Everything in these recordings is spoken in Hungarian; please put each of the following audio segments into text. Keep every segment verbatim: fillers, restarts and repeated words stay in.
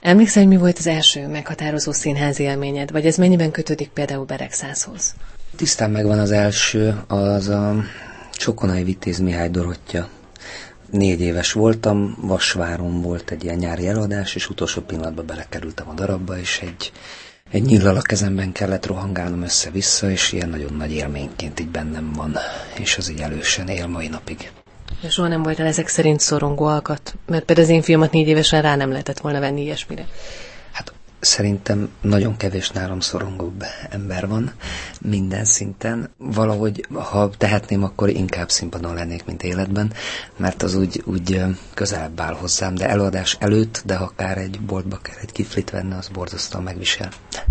Emlékszel, hogy mi volt az első meghatározó színházi élményed, vagy ez mennyiben kötődik például Beregszázhoz? Tisztán megvan az első, az a Csokonai Vitéz Mihály Dorottya. Négy éves voltam, Vasváron volt egy ilyen nyári előadás, és utolsó pillanatban belekerültem a darabba, és egy, egy nyíllal a kezemben kellett rohangálnom össze-vissza, és ilyen nagyon nagy élményként így bennem van, és az így elősen él mai napig. De soha nem voltál ezek szerint szorongó alkat? Mert például az én filmat négy évesen rá nem lehetett volna venni ilyesmire. Hát szerintem nagyon kevés nálam szorongóbb ember van minden szinten. Valahogy, ha tehetném, akkor inkább színpadon lennék, mint életben, mert az úgy, úgy közelebb áll hozzám, de előadás előtt, de ha akár egy boltba kell egy kiflit venni, az borzasztóan megvisel.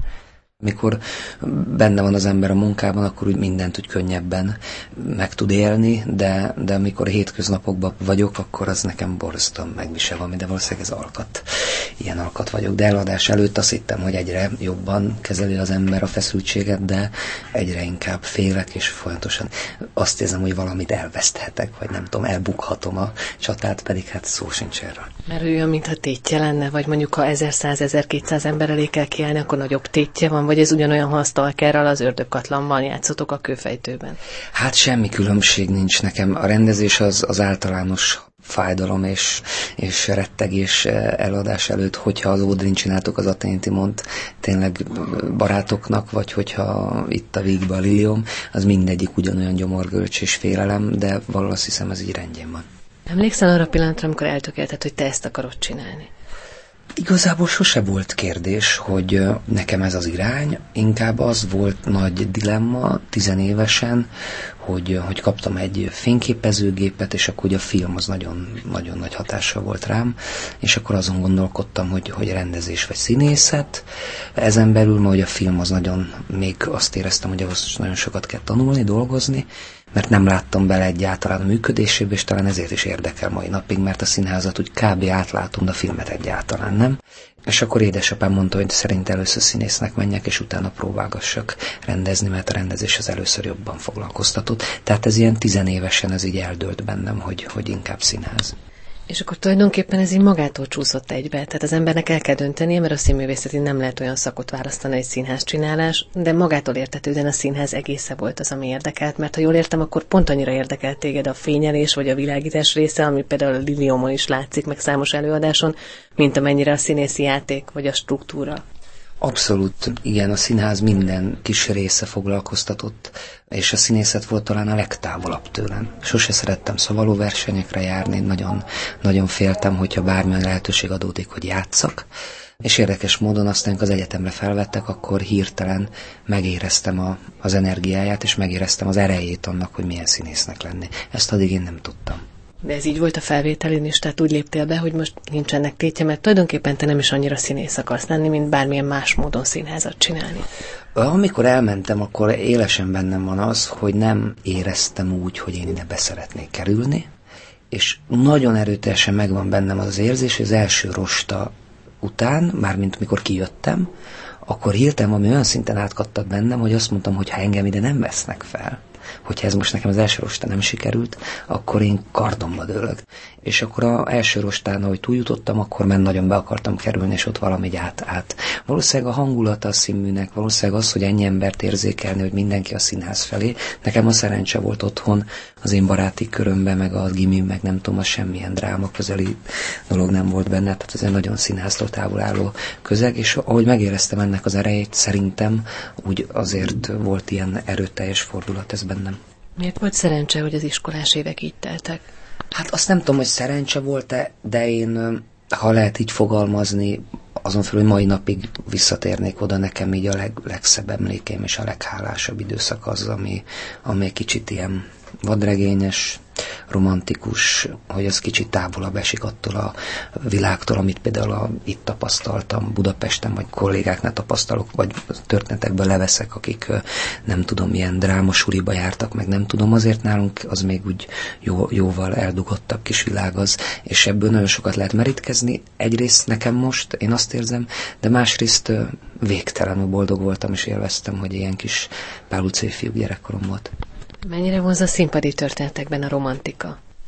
Mikor benne van az ember a munkában, akkor úgy mindent úgy könnyebben meg tud élni, de, de amikor hétköznapokban vagyok, akkor az nekem borzasztóan megvisel valami, de valószínűleg ez alkat. Ilyen alkat vagyok. De eladás előtt azt hittem, hogy egyre jobban kezeli az ember a feszültséget, de egyre inkább félek, és folyamatosan azt érzem, hogy valamit elveszthetek, vagy nem tudom, elbukhatom a csatát, pedig hát szó sincs erről. Mert olyan, mintha tétje lenne, vagy mondjuk ha ezer-száz-ezer-kétszáz ember elé kell kiállni, akkor nagyobb tétje van, vagy ez ugyanolyan, ha a Stalkerrel az Ördögkatlanban játszotok a Kőfejtőben? Hát semmi különbség nincs nekem. A rendezés az, az általános fájdalom és, és rettegés eladás előtt, hogyha az Ódrin csináltok az Athéni Timont tényleg barátoknak, vagy hogyha itt a Vígbe a Liliom, az mindegyik ugyanolyan gyomorgörcs és félelem, de valahol azt hiszem, ez így rendjén van. Emlékszel arra a pillanatra, amikor eltökélted, hogy te ezt akarod csinálni? Igazából sose volt kérdés, hogy nekem ez az irány, inkább az volt nagy dilemma tizenévesen, hogy, hogy kaptam egy fényképezőgépet, és akkor ugye a film az nagyon, nagyon nagy hatással volt rám, és akkor azon gondolkodtam, hogy, hogy rendezés vagy színészet. Ezen belül, ma hogy a film az nagyon, még azt éreztem, hogy ahhoz nagyon sokat kell tanulni, dolgozni, mert nem láttam bele egyáltalán a működésébe, és talán ezért is érdekel mai napig, mert a színházat úgy kb. Átlátom, de a filmet egyáltalán nem. És akkor édesapám mondta, hogy szerint először színésznek menjek, és utána próbálgassak rendezni, mert a rendezés az először jobban foglalkoztatott. Tehát ez ilyen tizenévesen ez így eldőlt bennem, hogy, hogy inkább színház. És akkor tulajdonképpen ez így magától csúszott egybe. Tehát az embernek el kell döntenie, mert a színművészetén nem lehet olyan szakot választani, egy színház csinálás, de magától értetődően a színház egésze volt az, ami érdekelt, mert ha jól értem, akkor pont annyira érdekelt téged a fényelés vagy a világítás része, ami például a Liliomon is látszik, meg számos előadáson, mint amennyire a színészi játék vagy a struktúra. Abszolút, igen, a színház minden kis része foglalkoztatott, és a színészet volt talán a legtávolabb tőlem. Sose szerettem szavalóversenyekre járni, nagyon, nagyon féltem, hogyha bármilyen lehetőség adódik, hogy játsszak. És érdekes módon aztán, amikor az egyetemre felvettek, akkor hirtelen megéreztem a, az energiáját, és megéreztem az erejét annak, hogy milyen színésznek lenni. Ezt addig én nem tudtam. De ez így volt a felvételén is, tehát úgy léptél be, hogy most nincsenek tétje, mert tulajdonképpen te nem is annyira színész akarsz lenni, mint bármilyen más módon színházat csinálni. Amikor elmentem, akkor élesen bennem van az, hogy nem éreztem úgy, hogy én ide beszeretnék kerülni, és nagyon erőteljesen megvan bennem az az érzés, hogy az első rosta után, mármint mikor kijöttem, akkor hirtelen valami olyan szinten átkattak bennem, hogy azt mondtam, hogy ha engem ide nem vesznek fel, hogyha ez most nekem az első rosta nem sikerült, akkor én kardomba dőlök. És akkor az első rostán, ahogy túljutottam, akkor már nagyon be akartam kerülni, és ott valami át, át. Valószínűleg a hangulata a színműnek, valószínűleg az, hogy ennyi embert érzékelni, hogy mindenki a színház felé. Nekem a szerencse volt otthon, az én baráti körömben, meg a gimim, meg nem tudom, az semmilyen dráma közeli dolog nem volt benne, tehát ez egy nagyon színháztól távol álló közeg, és ahogy megéreztem ennek az erejét, szerintem úgy azért volt ilyen erőteljes fordulat ez bennem. Miért volt szerencse, hogy az iskolás évek így teltek? Hát azt nem tudom, hogy szerencse volt-e, de én, ha lehet így fogalmazni, azon felül, hogy mai napig visszatérnék oda, nekem így a leg, legszebb emlékeim és a leghálásabb időszak az, ami, ami egy kicsit ilyen vadregényes, romantikus, hogy az kicsit távolabb esik attól a világtól, amit például a, itt tapasztaltam Budapesten, vagy kollégáknál tapasztalok, vagy történetekből leveszek, akik nem tudom, milyen drámasuliba jártak, meg nem tudom, azért nálunk az még úgy jó, jóval eldugottabb kis világ az, és ebből nagyon sokat lehet merítkezni. Egyrészt nekem most, én azt érzem, de másrészt végtelenül boldog voltam, és élveztem, hogy ilyen kis Pál utcai fiúk gyerekkorom volt. Mennyire vonz a színpadi történetekben a romantika?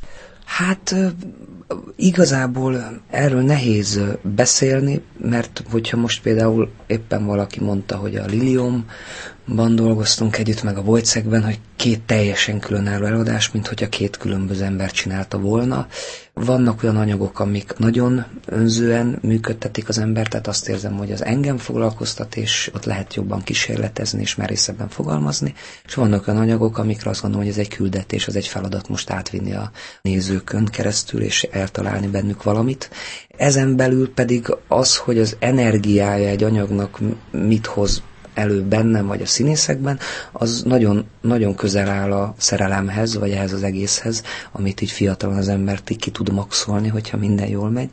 Hát igazából erről nehéz beszélni, mert hogyha most például éppen valaki mondta, hogy a Liliomban dolgoztunk együtt, meg a Wojciechben, hogy két teljesen különálló előadás, mint hogyha két különböző ember csinálta volna. Vannak olyan anyagok, amik nagyon önzően működtetik az embert, tehát azt érzem, hogy az engem foglalkoztat, és ott lehet jobban kísérletezni, és merészebben fogalmazni, és vannak olyan anyagok, amikre azt gondolom, hogy ez egy küldetés, az egy feladat most átvinni a nézőkön keresztül, és eltalálni bennük valamit. Ezen belül pedig az, hogy az energiája egy anyagnak mit hoz elő bennem, vagy a színészekben, az nagyon, nagyon közel áll a szerelemhez, vagy ehhez az egészhez, amit így fiatalon az embert így ki tud maxolni, hogyha minden jól megy.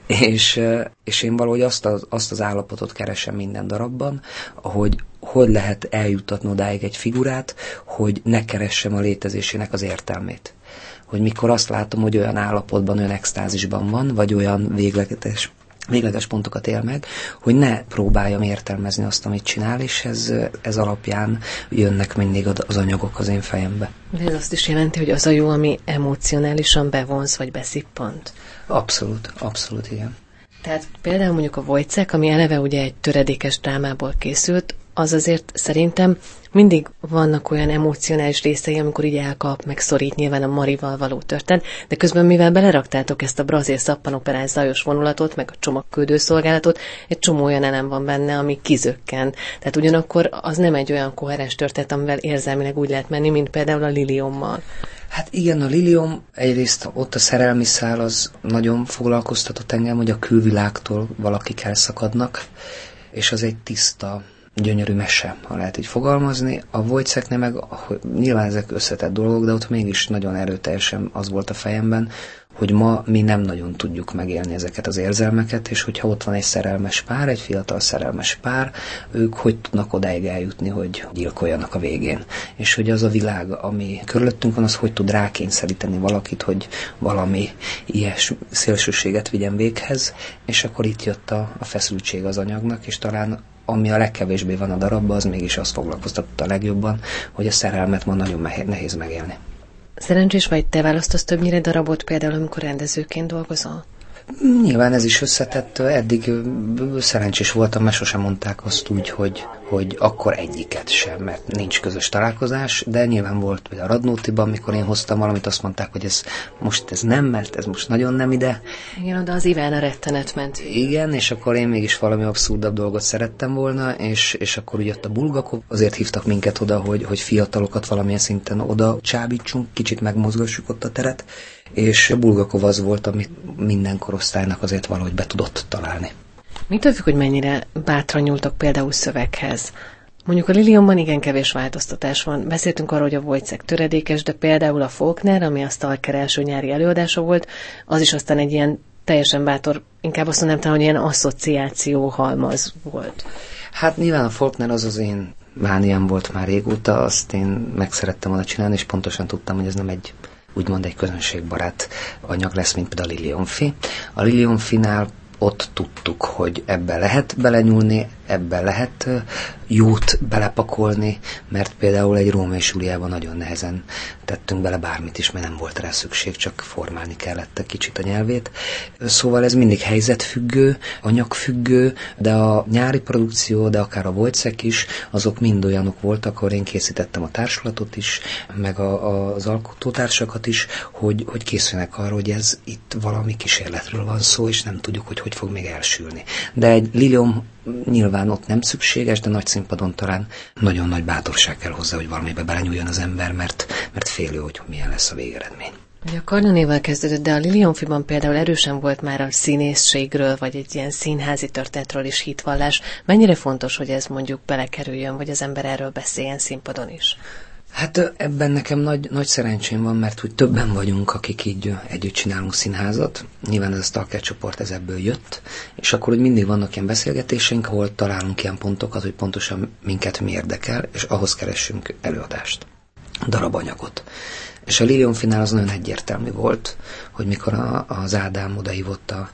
És, és én valahogy azt az, azt az állapotot keresem minden darabban, hogy hogy lehet eljutatni odáig egy figurát, hogy ne keressem a létezésének az értelmét. Hogy mikor azt látom, hogy olyan állapotban, olyan extázisban van, vagy olyan végleges végleges pontokat él meg, hogy ne próbáljam értelmezni azt, amit csinál, és ez, ez alapján jönnek mindig az anyagok az én fejembe. De ez azt is jelenti, hogy az a jó, ami emocionálisan bevonz, vagy beszippant? Abszolút, abszolút, igen. Tehát például mondjuk a Wojciech, ami eleve ugye egy töredékes drámából készült, az azért szerintem mindig vannak olyan emocionális részei, amikor így elkap, meg szorít, nyilván a Marival való történet, de közben mivel beleraktátok ezt a brazil szappanoperás zajos vonulatot, meg a csomagküldő szolgálatot, egy csomó olyan elem van benne, ami kizökken. Tehát ugyanakkor az nem egy olyan koherens történet, amivel érzelmileg úgy lehet menni, mint például a Liliommal. Hát igen, a Liliom egyrészt ott a szerelmi szál az nagyon foglalkoztatott engem, hogy a külvilágtól valakik elszakadnak, és az egy tiszta, gyönyörű mese, ha lehet így fogalmazni. A Wojciechnél meg, nyilván ezek összetett dolgok, de ott mégis nagyon erőteljesen az volt a fejemben, hogy ma mi nem nagyon tudjuk megélni ezeket az érzelmeket, és hogyha ott van egy szerelmes pár, egy fiatal szerelmes pár, ők hogy tudnak odáig eljutni, hogy gyilkoljanak a végén. És hogy az a világ, ami körülöttünk van, az hogy tud rákényszeríteni valakit, hogy valami ilyes szélsőséget vigyen véghez, és akkor itt jött a, a feszültség az anyagnak, és talán ami a legkevésbé van a darabban, az mégis azt foglalkoztatta a legjobban, hogy a szerelmet ma nagyon nehéz megélni. Szerencsés vagy, te választasz többnyire darabot, például amikor rendezőként dolgozol? Nyilván ez is összetett. Eddig szerencsés voltam, mert sosem mondták azt úgy, hogy, hogy akkor egyiket sem, mert nincs közös találkozás, de nyilván volt például a Radnótiban, amikor én hoztam valamit, azt mondták, hogy ez most ez nem, mert ez most nagyon nem ide. Igen, oda az Iván rettenet ment. Igen, és akkor én mégis valami abszurdabb dolgot szerettem volna, és, és akkor úgy jött a Bulgakov, azért hívtak minket oda, hogy, hogy fiatalokat valamilyen szinten oda csábítsunk, kicsit megmozgassuk ott a teret, és a Bulgakov az volt, amit minden korosztálynak azért valahogy be tudott találni. Mitől függ, hogy mennyire bátran nyúltak például szöveghez? Mondjuk a Liliomban igen kevés változtatás van. Beszéltünk arról, hogy a Wojciech töredékes, de például a Faulkner, ami a Stalker első nyári előadása volt, az is aztán egy ilyen teljesen bátor, inkább azt mondanám talán, hogy ilyen asszociáció halmaz volt. Hát nyilván a Faulkner az az én mániám volt már régóta, azt én meg szerettem volna csinálni, és pontosan tudtam, hogy ez nem egy úgymond egy közönségbarát anyag lesz, mint például a Liliomfi. A Liliomfinál ott tudtuk, hogy ebben lehet belenyúlni, ebben lehet jót belepakolni, mert például egy Rómeó és Júliában nagyon nehezen tettünk bele bármit is, mert nem volt rá szükség, csak formálni kellett egy kicsit a nyelvét. Szóval ez mindig helyzetfüggő, anyagfüggő, de a nyári produkció, de akár a Wojciech is, azok mind olyanok voltak, ahol én készítettem a társulatot is, meg a, a, az alkotótársakat is, hogy, hogy készülnek arra, hogy ez itt valami kísérletről van szó, és nem tudjuk, hogy hogy fog még elsülni. De egy Liliom nyilván ott nem szükséges, de nagy színpadon talán nagyon nagy bátorság kell hozzá, hogy valamibe belenyúljon az ember, mert, mert félő, hogy milyen lesz a végeredmény. Ugye a Karnanéval kezdődött, de a Liliomfiban például erősen volt már a színészségről, vagy egy ilyen színházi történetről is hitvallás. Mennyire fontos, hogy ez mondjuk belekerüljön, vagy az ember erről beszéljen színpadon is? Hát ebben nekem nagy, nagy szerencsém van, mert úgy többen vagyunk, akik így együtt csinálunk színházat. Nyilván ez a Stalker csoport ez ebből jött, és akkor úgy mindig vannak ilyen beszélgetéseink, ahol találunk ilyen pontokat, hogy pontosan minket mi érdekel, és ahhoz keressünk előadást, darabanyagot. És a Liliomfinál az nagyon egyértelmű volt, hogy mikor a, az Ádám odahívott a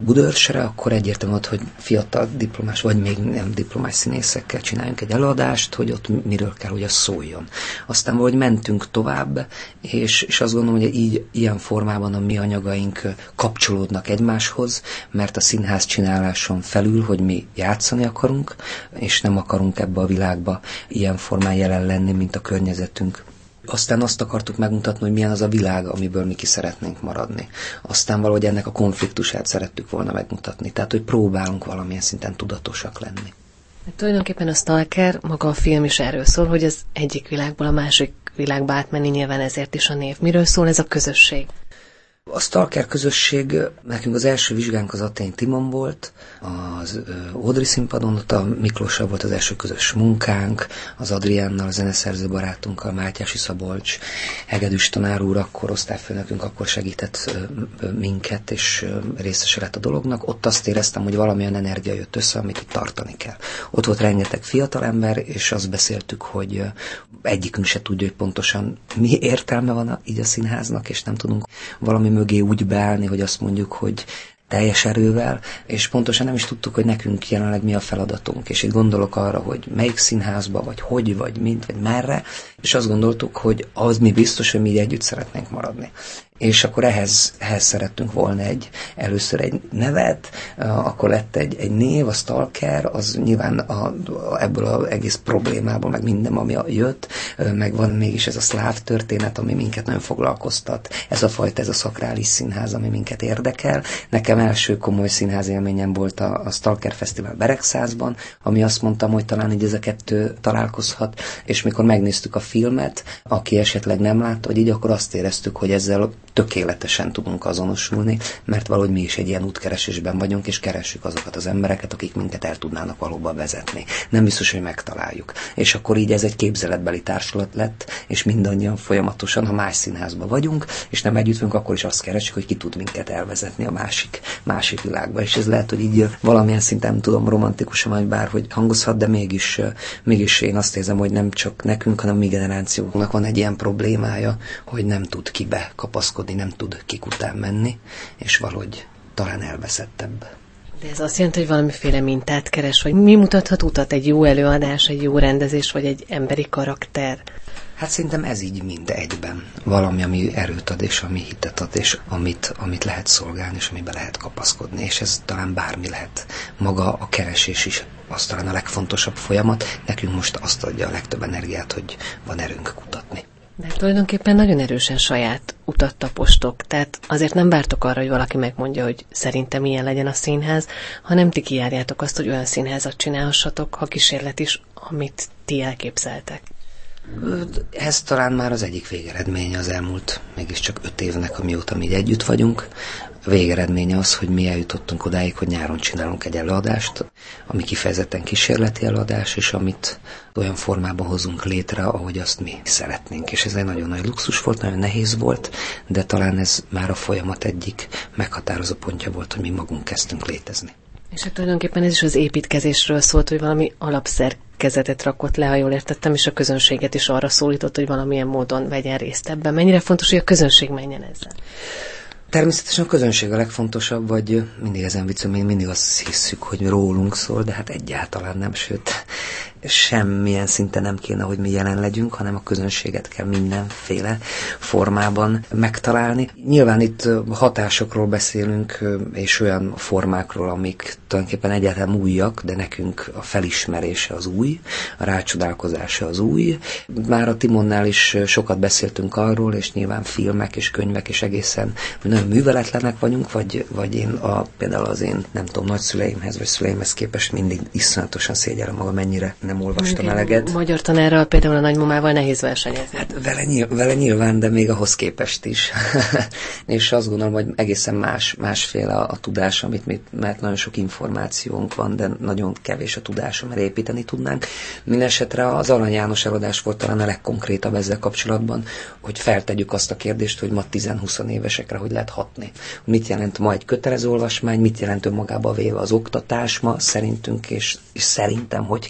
Budaörsre, akkor egyértelmű volt, hogy fiatal diplomás, vagy még nem diplomás színészekkel csináljunk egy előadást, hogy ott miről kell, hogy az szóljon. Aztán valahogy mentünk tovább, és, és azt gondolom, hogy így ilyen formában a mi anyagaink kapcsolódnak egymáshoz, mert a színház csináláson felül, hogy mi játszani akarunk, és nem akarunk ebbe a világba ilyen formán jelen lenni, mint a környezetünk. Aztán azt akartuk megmutatni, hogy milyen az a világ, amiből mi ki szeretnénk maradni. Aztán valahogy ennek a konfliktusát szerettük volna megmutatni. Tehát, hogy próbálunk valamilyen szinten tudatosak lenni. Hát tulajdonképpen a Stalker, maga a film is erről szól, hogy az egyik világból a másik világba átmenni, nyilván ezért is a név. Miről szól ez a közösség? A Stalker közösség, nekünk az első vizsgánk az Athény Timon volt, az Ódri színpadon, ott a Miklóssal volt az első közös munkánk, az Adriánnal, a zeneszerző barátunkkal, Mátyási Szabolcs, Hegedűs tanár úr, akkor osztályfőnökünk, akkor segített minket, és részese lett a dolognak. Ott azt éreztem, hogy valamilyen energia jött össze, amit itt tartani kell. Ott volt rengeteg fiatalember, és azt beszéltük, hogy egyikünk se tudja, hogy pontosan mi értelme van a, így a színháznak, és nem tudunk valami mögé úgy beállni, hogy azt mondjuk, hogy teljes erővel, és pontosan nem is tudtuk, hogy nekünk jelenleg mi a feladatunk. És itt gondolok arra, hogy melyik színházba, vagy hogy, vagy mint, vagy merre, és azt gondoltuk, hogy az mi biztos, hogy mi így együtt szeretnénk maradni. És akkor ehhez, ehhez szerettünk volna egy, először egy nevet, akkor lett egy, egy név, a Stalker, az nyilván a, a, ebből az egész problémából, meg minden, ami jött, meg van mégis ez a szláv történet, ami minket nagyon foglalkoztat, ez a fajta, ez a szakrális színház, ami minket érdekel. Nekem első komoly színház élményem volt a, a Stalker Fesztivál Beregszázban, ami azt mondtam, hogy talán így ez a kettő találkozhat, és mikor megnéztük a filmet, aki esetleg nem látta, hogy így akkor azt éreztük, hogy ezzel tökéletesen tudunk azonosulni, mert valahogy mi is egy ilyen útkeresésben vagyunk, és keressük azokat az embereket, akik minket el tudnának valóban vezetni. Nem biztos, hogy megtaláljuk. És akkor így ez egy képzeletbeli társulat lett, és mindannyian folyamatosan, ha más színházban vagyunk, és nem együtt vagyunk, akkor is azt keressük, hogy ki tud minket elvezetni a másik, másik világba. És ez lehet, hogy így valamilyen szinten nem tudom romantikusan, vagy bárhogy hangozhat, de mégis, mégis én azt érzem, hogy nem csak nekünk, hanem mi generációknak van egy ilyen problémája, hogy nem tud kibe kapaszkodni, nem tud kik után menni, és valahogy talán elveszettebb. De ez azt jelenti, hogy valamiféle mintát keres, vagy mi mutathat utat, egy jó előadás, egy jó rendezés, vagy egy emberi karakter? Hát szerintem ez így mind egyben. Valami, ami erőt ad, és ami hitet ad, és amit, amit lehet szolgálni, és amiben lehet kapaszkodni, és ez talán bármi lehet. Maga a keresés is az talán a legfontosabb folyamat. Nekünk most azt adja a legtöbb energiát, hogy van erőnk kutatni. De tulajdonképpen nagyon erősen saját utat tapostok, tehát azért nem vártok arra, hogy valaki megmondja, hogy szerintem ilyen legyen a színház, hanem ti kijárjátok azt, hogy olyan színházat csinálhassatok, ha kísérlet is, amit ti elképzeltek. Ez talán már az egyik végeredménye az elmúlt mégiscsak öt évnek, amióta mi együtt vagyunk. A végeredménye az, hogy mi eljutottunk odáig, hogy nyáron csinálunk egy előadást, ami kifejezetten kísérleti előadás, és amit olyan formában hozunk létre, ahogy azt mi szeretnénk. És ez egy nagyon nagy luxus volt, nagyon nehéz volt, de talán ez már a folyamat egyik meghatározó pontja volt, hogy mi magunk kezdtünk létezni. És hát tulajdonképpen ez is az építkezésről szólt, hogy valami alapszerkezetet rakott le, ha jól értettem, és a közönséget is arra szólított, hogy valamilyen módon vegyen részt ebben. Mennyire fontos, hogy a közönség menjen ezzel? Természetesen a közönség a legfontosabb, vagy mindig ezen viccem, még mindig azt hiszük, hogy rólunk szól, de hát egyáltalán nem, sőt, semmilyen szinten nem kéne, hogy mi jelen legyünk, hanem a közönséget kell mindenféle formában megtalálni. Nyilván itt hatásokról beszélünk, és olyan formákról, amik tulajdonképpen egyáltalán újak, de nekünk a felismerése az új, a rácsodálkozása az új. Már a Timonnál is sokat beszéltünk arról, és nyilván filmek és könyvek, és egészen nagyon műveletlenek vagyunk, vagy, vagy én a, például az én, nem tudom, nagyszüleimhez, vagy szüleimhez képest mindig iszonyatosan szégyellem magam, mennyire nem olvastam igen, eleget. Magyar tanárral, például a nagymamával nehéz versenyezni. Hát vele, nyilván, vele nyilván, de még ahhoz képest is. És azt gondolom, hogy egészen más, másféle a, a tudás, amit mi, mert nagyon sok információnk van, de nagyon kevés a tudás, amire építeni tudnánk. Mindenesetre az Arany János előadás volt talán a legkonkrétabb ezzel kapcsolatban, hogy feltegyük azt a kérdést, hogy ma tíz-húsz évesekre hogy lehet hatni. Mit jelent ma egy kötelező olvasmány, mit jelent önmagába véve az oktatás ma szerintünk, és, és szerintem hogy kéne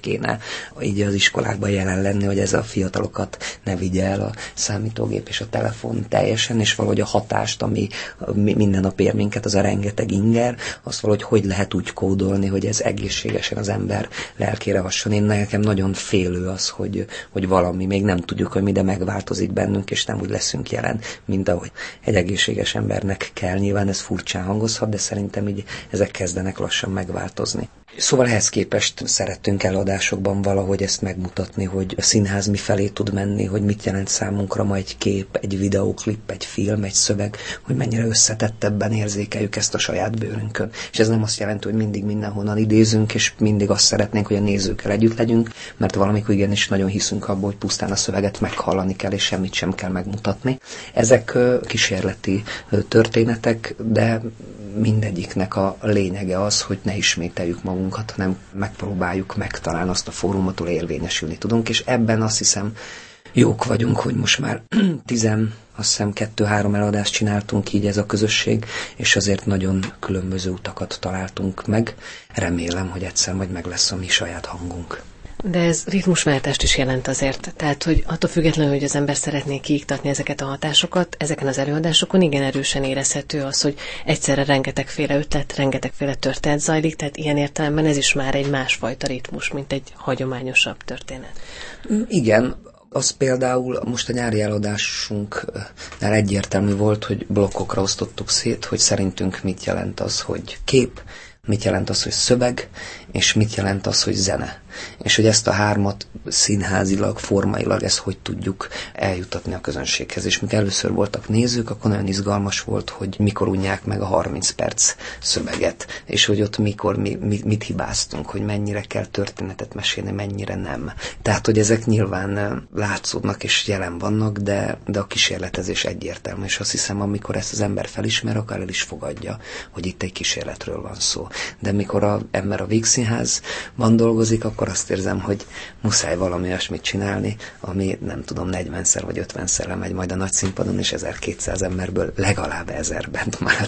így az iskolákban jelen lenni, hogy ez a fiatalokat ne vigye el a számítógép és a telefon teljesen, és valahogy a hatást, ami minden nap ér minket, az a rengeteg inger, azt valahogy hogy lehet úgy kódolni, hogy ez egészségesen az ember lelkére hasson. Én nekem nagyon félő az, hogy, hogy valami, még nem tudjuk, hogy mi, de megváltozik bennünk, és nem úgy leszünk jelen, mint ahogy egy egészséges embernek kell. Nyilván ez furcsán hangozhat, de szerintem így ezek kezdenek lassan megváltozni. Szóval ehhez képest szerettünk előadásokban valahogy ezt megmutatni, hogy a színház mi felé tud menni, hogy mit jelent számunkra ma egy kép, egy videóklip, egy film, egy szöveg, hogy mennyire összetettebben érzékeljük ezt a saját bőrünkön. És ez nem azt jelenti, hogy mindig mindenhonnan idézünk, és mindig azt szeretnénk, hogy a nézőkkel együtt legyünk, mert valamikor igenis nagyon hiszünk abban, hogy pusztán a szöveget meghallani kell, és semmit sem kell megmutatni. Ezek kísérleti történetek, de mindegyiknek a lényege az, hogy ne ismételjük magunkat, hanem megpróbáljuk megtalálni azt a fórumot, ahol érvényesülni tudunk, és ebben azt hiszem jók vagyunk, hogy most már tizen, azt hiszem kettő-három eladást csináltunk így ez a közösség, és azért nagyon különböző utakat találtunk meg. Remélem, hogy egyszer majd meg lesz a mi saját hangunk. De ez ritmusváltást is jelent azért. Tehát, hogy attól függetlenül, hogy az ember szeretné kiiktatni ezeket a hatásokat, ezeken az előadásokon igen erősen érezhető az, hogy egyszerre rengetegféle ötlet, rengetegféle történet zajlik, tehát ilyen értelemben ez is már egy másfajta ritmus, mint egy hagyományosabb történet. Igen, az például most a nyári előadásunknál egyértelmű volt, hogy blokkokra osztottuk szét, hogy szerintünk mit jelent az, hogy kép, mit jelent az, hogy szöveg, és mit jelent az, hogy zene. És hogy ezt a hármat színházilag, formailag ezt hogy tudjuk eljutatni a közönséghez. És mikor először voltak nézők, akkor nagyon izgalmas volt, hogy mikor unják meg a harminc perc szöveget, és hogy ott mikor mi, mi, mit hibáztunk, hogy mennyire kell történetet mesélni, mennyire nem. Tehát, hogy ezek nyilván látszódnak és jelen vannak, de, de a kísérletezés egyértelmű, és azt hiszem, amikor ezt az ember felismer, akár el is fogadja, hogy itt egy kísérletről van szó. De mikor az ember a Vígszínházban dolgozik, akkor azt érzem, hogy muszáj valami olyasmit csinálni, ami nem tudom, negyvenszer vagy ötvenszer lemegy majd a nagy színpadon, és ezerkétszáz emberből legalább ezer bent marad.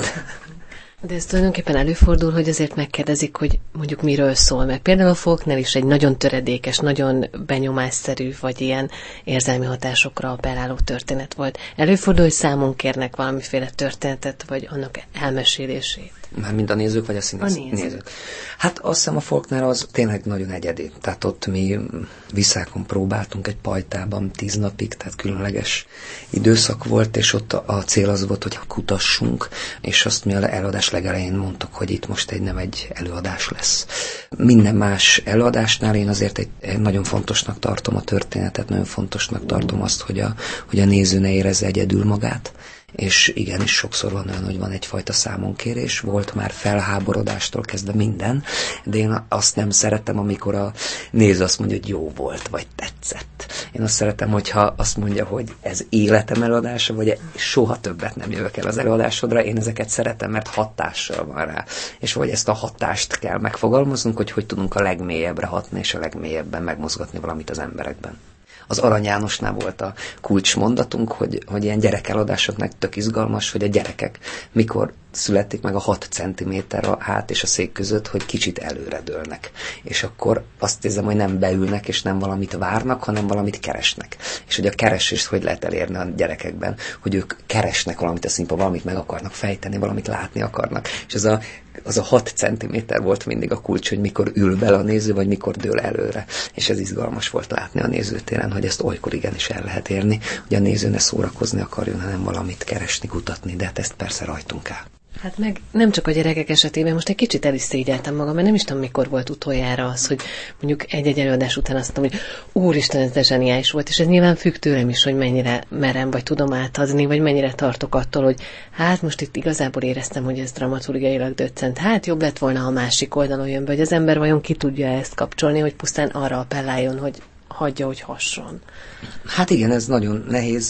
De ez tulajdonképpen előfordul, hogy azért megkérdezik, hogy mondjuk miről szól, mert például a folknál is egy nagyon töredékes, nagyon benyomásszerű, vagy ilyen érzelmi hatásokra appelláló történet volt. Előfordul, hogy számon kérnek valamiféle történetet, vagy annak elmesélését. Már mind a nézők, vagy a színész? A nézők. nézők. Hát azt hiszem a folknál az tényleg nagyon egyedi. Tehát ott mi Viszákon próbáltunk egy pajtában tíz napig, tehát különleges időszak volt, és ott a, a cél az volt, hogy kutassunk, és azt mi az előadás legelején mondtuk, hogy itt most egy nem egy előadás lesz. Minden más előadásnál én azért egy, egy nagyon fontosnak tartom a történetet, nagyon fontosnak tartom azt, hogy a, hogy a néző ne érezze egyedül magát. És igenis sokszor van olyan, hogy van egyfajta számonkérés, volt már felháborodástól kezdve minden, de én azt nem szeretem, amikor a néző azt mondja, hogy jó volt, vagy tetszett. Én azt szeretem, hogyha azt mondja, hogy ez életem előadása, vagy soha többet nem jövök el az előadásodra, én ezeket szeretem, mert hatással van rá. És vagy ezt a hatást kell megfogalmaznunk, hogy hogy tudunk a legmélyebbre hatni, és a legmélyebben megmozgatni valamit az emberekben. Az Arany Jánosnál volt a kulcsmondatunk, hogy, hogy ilyen gyerekeladásoknak tök izgalmas, hogy a gyerekek mikor születik meg a hat centiméter a hát és a szék között, hogy kicsit előre dőlnek. És akkor azt érzem, hogy nem beülnek, és nem valamit várnak, hanem valamit keresnek. És hogy a keresést hogy lehet elérni a gyerekekben, hogy ők keresnek valamit a színpadon, valamit meg akarnak fejteni, valamit látni akarnak. És az a, az a hat centiméter volt mindig a kulcs, hogy mikor ül bele a néző, vagy mikor dől előre. És ez izgalmas volt látni a nézőtéren, hogy ezt olykor igenis el lehet érni, hogy a néző ne szórakozni akarjon, hanem valamit keresni, kutatni, de hát ezt persze rajtunk áll. Hát meg nem csak a gyerekek esetében, most egy kicsit el is szégyeltem magam, mert nem is tudom, mikor volt utoljára az, hogy mondjuk egy-egy előadás után azt mondom, hogy úristen, ez de zseniális volt, és ez nyilván függ tőlem is, hogy mennyire merem, vagy tudom átadni, vagy mennyire tartok attól, hogy hát most itt igazából éreztem, hogy ez dramaturgiailag döccent. Hát jobb lett volna, ha a másik oldalon jön be, hogy az ember vajon ki tudja ezt kapcsolni, hogy pusztán arra appelláljon, hogy hagyja, hogy hasson. Hát igen, ez nagyon nehéz.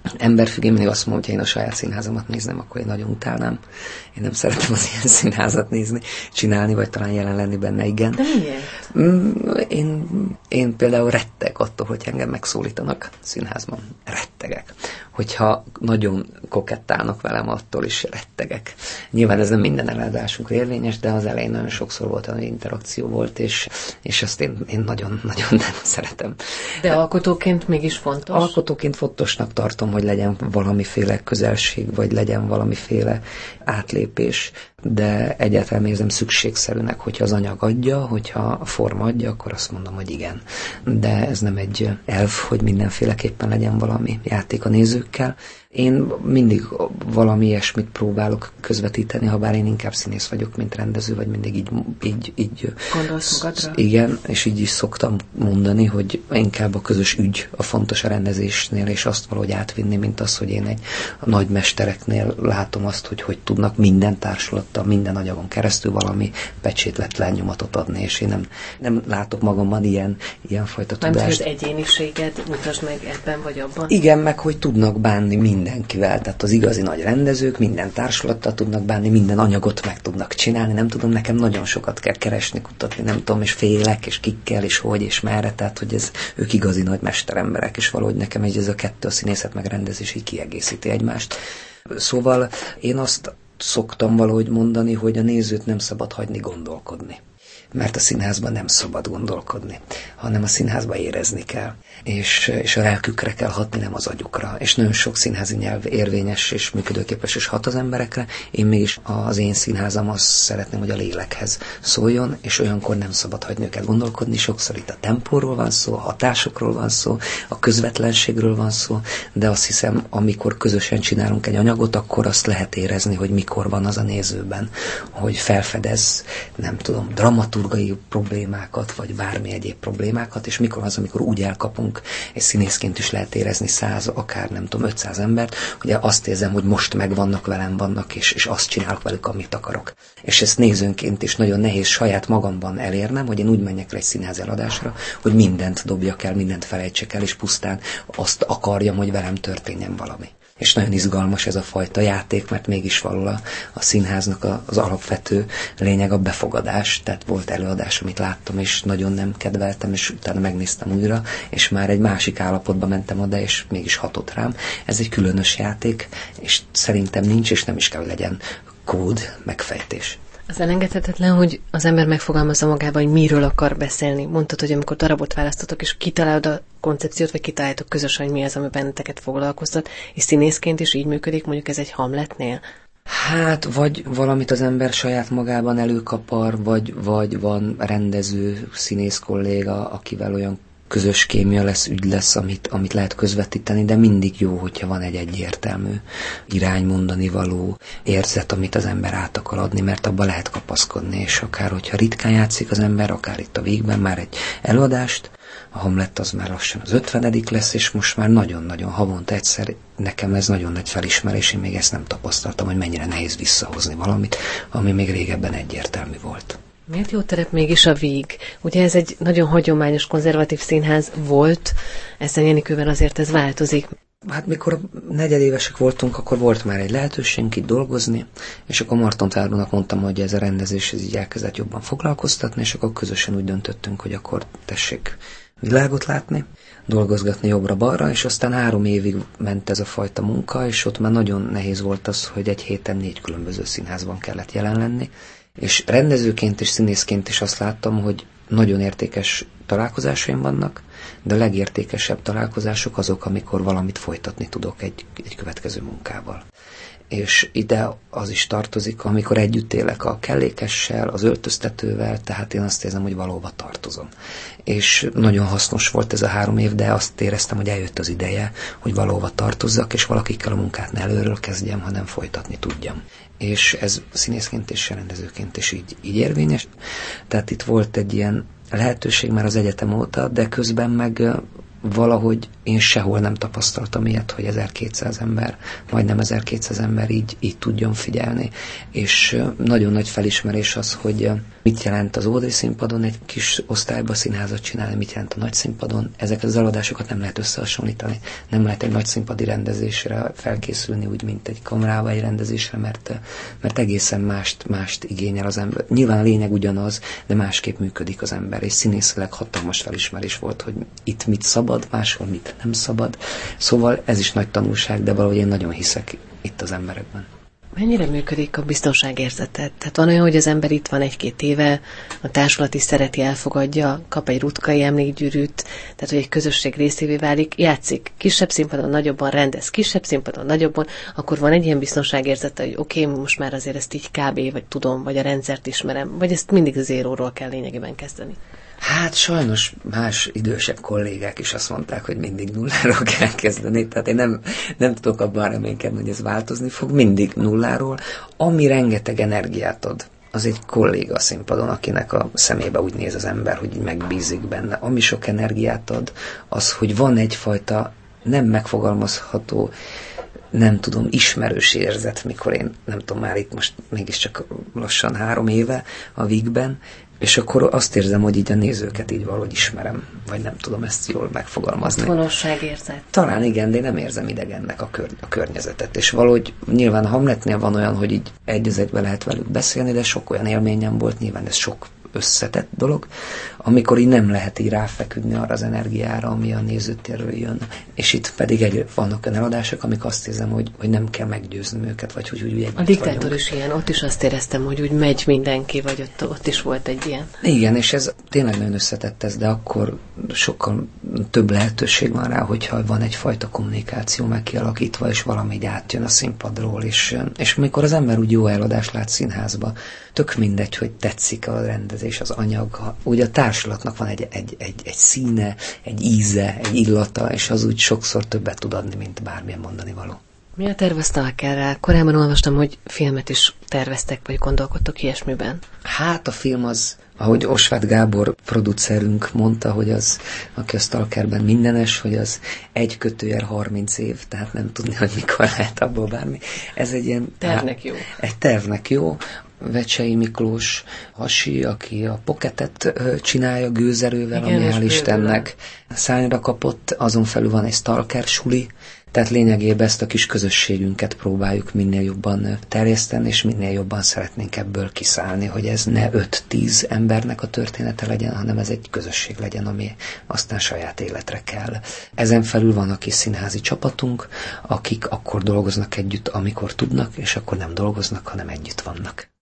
emberfüggő, mindig azt mondom, hogy ha én a saját színházamat nézném, akkor én nagyon utálnám. Én nem szeretem az ilyen színházat nézni, csinálni, vagy talán jelen lenni benne, igen. De miért? Én, én például retteg attól, hogy engem megszólítanak színházban. Rettegek. Hogyha nagyon kokettálnak velem, attól is rettegek. Nyilván ez nem minden előadásunkra érvényes, de az elején nagyon sokszor volt, hogy interakció volt, és, és azt én, én nagyon-nagyon nem szeretem. De alkotóként mégis fontos? Alkotóként fontosnak tartom, hogy legyen valamiféle közelség, vagy legyen valamiféle átlépés, de egyáltalán érzem szükségszerűnek, hogyha az anyag adja, hogyha a forma adja, akkor azt mondom, hogy igen. De ez nem egy elv, hogy mindenféleképpen legyen valami játék a nézőkkel. Én mindig valami ilyesmit próbálok közvetíteni, ha bár én inkább színész vagyok, mint rendező, vagy mindig így... így, így Gondolsz magadra? Igen, és így is szoktam mondani, hogy inkább a közös ügy a fontos a rendezésnél, és azt valahogy átvinni, mint az, hogy én egy a nagy mestereknél látom azt, hogy hogy tudnak minden társulattal, minden anyagon keresztül valami pecsétletlen nyomatot adni, és én nem, nem látok magamban ilyen, ilyen fajta nem tudást. Nem, hogy az egyéniséget mutasd meg ebben vagy abban? Igen, meg hogy tudnak bánni mindenkivel, tehát az igazi nagy rendezők minden társulattal tudnak bánni, minden anyagot meg tudnak csinálni, nem tudom, nekem nagyon sokat kell keresni, kutatni, nem tudom, és félek, és kikkel, és hogy, és merre, tehát hogy ez, ők igazi nagy mesteremberek, és valahogy nekem egy ez a kettő, a színészet meg rendezés így kiegészíti egymást. Szóval én azt szoktam valahogy mondani, hogy a nézőt nem szabad hagyni gondolkodni. Mert a színházban nem szabad gondolkodni, hanem a színházban érezni kell, és, és a lelkükre kell hatni, nem az agyukra. És nagyon sok színházi nyelv érvényes és működőképes, és hat az emberekre. Én mégis az én színházam azt szeretném, hogy a lélekhez szóljon, és olyankor nem szabad hagyni őket gondolkodni. Sokszor itt a tempóról van szó, a hatásokról van szó, a közvetlenségről van szó, de azt hiszem, amikor közösen csinálunk egy anyagot, akkor azt lehet érezni, hogy mikor van az a nézőben, hogy felfedez, nem tudom, dramaturgiai problémákat, vagy bármi egyéb problémákat, és mikor az, amikor úgy elkapunk, és színészként is lehet érezni száz, akár nem tudom, ötszáz embert, hogy azt érzem, hogy most megvannak, velem vannak, és, és azt csinálok velük, amit akarok. És ezt nézőnként is nagyon nehéz saját magamban elérnem, hogy én úgy menjek le egy színház eladásra, hogy mindent dobjak el, mindent felejtsek el, és pusztán azt akarjam, hogy velem történjen valami. És nagyon izgalmas ez a fajta játék, mert mégis való a, a színháznak a, az alapvető lényeg a befogadás. Tehát volt előadás, amit láttam, és nagyon nem kedveltem, és utána megnéztem újra, és már egy másik állapotba mentem oda, és mégis hatott rám. Ez egy különös játék, és szerintem nincs, és nem is kell, hogy legyen kód, megfejtés. Az elengedhetetlen, hogy az ember megfogalmazza magában, hogy miről akar beszélni. Mondtad, hogy amikor darabot választotok, és kitalálod a koncepciót, vagy kitaláljátok közösen, hogy mi az, ami benneteket foglalkoztat, és színészként is így működik, mondjuk ez egy Hamletnél? Hát, vagy valamit az ember saját magában előkapar, vagy, vagy van rendező, színész kolléga, akivel olyan közös kémia lesz, ügy lesz, amit, amit lehet közvetíteni, de mindig jó, hogyha van egy egyértelmű irány, mondani való érzet, amit az ember át akar adni, mert abba lehet kapaszkodni, és akár, hogyha ritkán játszik az ember, akár itt a végben már egy előadást, a Hamlet az már lassan az ötvenedik lesz, és most már nagyon-nagyon havonta egyszer, nekem ez nagyon nagy felismerés, én még ezt nem tapasztaltam, hogy mennyire nehéz visszahozni valamit, ami még régebben egyértelmű volt. Miért jó terep mégis a Víg? Ugye ez egy nagyon hagyományos, konzervatív színház volt, Eszter Jenikővel azért ez változik. Hát mikor negyedévesek voltunk, akkor volt már egy lehetőségünk itt dolgozni, és akkor Marton Tárbónak mondtam, hogy ez a rendezés ez így elkezdett jobban foglalkoztatni, és akkor közösen úgy döntöttünk, hogy akkor tessék világot látni, dolgozgatni jobbra-balra, és aztán három évig ment ez a fajta munka, és ott már nagyon nehéz volt az, hogy egy héten négy különböző színházban kellett jelen lenni, és rendezőként és színészként is azt láttam, hogy nagyon értékes találkozásaim vannak, de a legértékesebb találkozások azok, amikor valamit folytatni tudok egy, egy következő munkával. És ide az is tartozik, amikor együtt élek a kellékessel, az öltöztetővel, tehát én azt érzem, hogy valóban tartozom. És nagyon hasznos volt ez a három év, de azt éreztem, hogy eljött az ideje, hogy valóban tartozzak, és valakikkel a munkát ne előről kezdjem, hanem folytatni tudjam. És ez színészként és rendezőként is így, így érvényes. Tehát itt volt egy ilyen lehetőség már az egyetem óta, de közben meg valahogy én sehol nem tapasztaltam ilyet, hogy ezerkétszáz ember, majdnem ezerkétszáz ember így, így tudjon figyelni. És nagyon nagy felismerés az, hogy mit jelent az Ódri színpadon egy kis osztályba színházat csinálni, mit jelent a nagy színpadon. Ezeket az előadásokat nem lehet összehasonlítani. Nem lehet egy nagy színpadi rendezésre felkészülni, úgy, mint egy kamerába egy rendezésre, mert, mert egészen mást, mást igényel az ember. Nyilván a lényeg ugyanaz, de másképp működik az ember, és színészileg hatalmas felismerés volt, hogy itt mit szabad, máshol mit nem szabad. Szóval ez is nagy tanulság, de valahogy én nagyon hiszek itt az emberekben. Mennyire működik a biztonságérzetet? Tehát van olyan, hogy az ember itt van egy-két éve, a társulat is szereti, elfogadja, kap egy rutkai emlékgyűrűt, tehát hogy egy közösség részévé válik, játszik kisebb színpadon, nagyobban, rendez kisebb színpadon, nagyobban, akkor van egy ilyen biztonságérzete, hogy oké, okay, most már azért ezt így kb. Vagy tudom, vagy a rendszert ismerem, vagy ezt mindig zéróról kell lényegében kezdeni. Hát sajnos más idősebb kollégák is azt mondták, hogy mindig nulláról kell kezdeni, tehát én nem, nem tudok abban reménykedni, hogy ez változni fog, mindig nulláról, ami rengeteg energiát ad. Az egy kolléga a színpadon, akinek a szemébe úgy néz az ember, hogy megbízik benne. Ami sok energiát ad, az, hogy van egyfajta nem megfogalmazható, nem tudom, ismerős érzet, mikor én, nem tudom, már itt most mégiscsak lassan három éve a Vígben, és akkor azt érzem, hogy így a nézőket így valahogy ismerem, vagy nem tudom ezt jól megfogalmazni. Otthonosságérzet. Talán igen, de én nem érzem idegennek a, kör, a környezetet. És valahogy nyilván a Hamletnél van olyan, hogy így egy az egybe lehet velük beszélni, de sok olyan élményem volt, nyilván ez sok összetett dolog, amikor így nem lehet így ráfeküdni arra az energiára, ami a nézőtérről jön. És itt pedig egy, vannak olyan eladások, amik azt érzem, hogy, hogy nem kell meggyőzni őket, vagy hogy úgy egy. A diktátor is ilyen, ott is azt éreztem, hogy úgy megy mindenki, vagy ott, ott is volt egy ilyen. Igen, és ez tényleg nagyon összetett ez, de akkor sokkal több lehetőség van rá, hogyha van egyfajta kommunikáció megkialakítva, és valami így átjön a színpadról, és, és amikor az ember úgy jó eladást lát színházba, tök mindegy, hogy tetszik a rendezés, az anyag. Ugye a társulatnak van egy, egy, egy, egy színe, egy íze, egy illata, és az úgy sokszor többet tud adni, mint bármilyen mondani való. Mi a terv a Stalkerrel? Korábban olvastam, hogy filmet is terveztek, vagy gondolkodtok ilyesmiben. Hát a film az, ahogy Osváth Gábor producerünk mondta, hogy az, aki a Stalkerben mindenes, hogy az egy kötőjel harminc év, tehát nem tudni, hogy mikor lehet abból bármi. Ez egy ilyen... Tervnek jó. Egy tervnek jó. Vecsei Miklós Hasi, aki a Pocketet csinálja gőzerővel, igen, ami hál' Istennek szányra kapott, azon felül van egy Stalker suli, tehát lényegében ezt a kis közösségünket próbáljuk minél jobban terjeszteni, és minél jobban szeretnénk ebből kiszállni, hogy ez ne öt-tíz embernek a története legyen, hanem ez egy közösség legyen, ami aztán saját életre kell. Ezen felül van a kis színházi csapatunk, akik akkor dolgoznak együtt, amikor tudnak, és akkor nem dolgoznak, hanem együtt vannak.